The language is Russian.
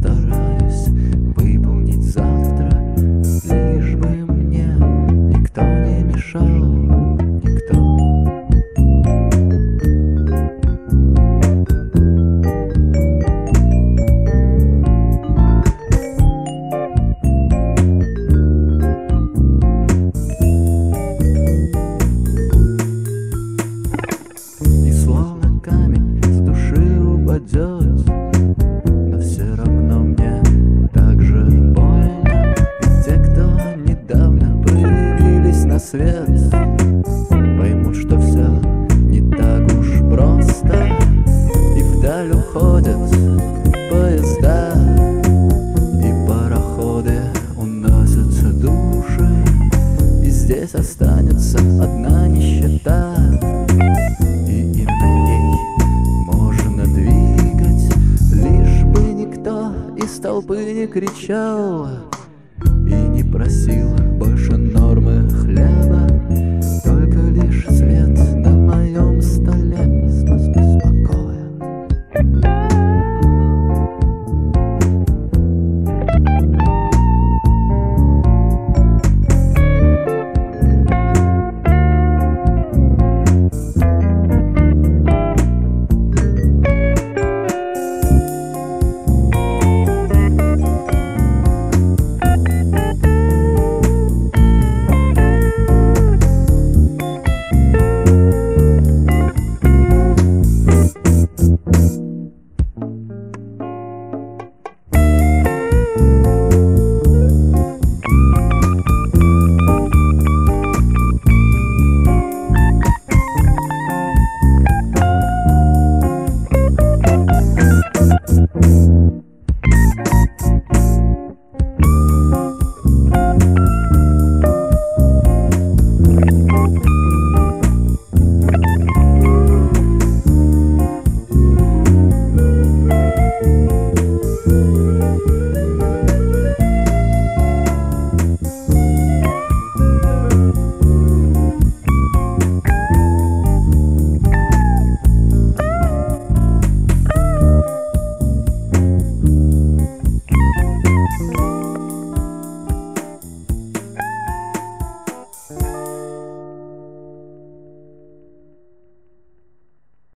постараюсь выполнить завтра, лишь бы мне никто не мешал, никто. И словно камень с души упадет, но все равно мне так же больно. Ведь те, кто недавно появились на свет, поймут, что все не так уж просто. И вдаль уходят поезда, и пароходы уносятся души, и здесь останется одна нищета. И именно ей можно двигать, лишь бы никто из толпы не кричал и не просил больше нормы хлеба, только лишь свет на моем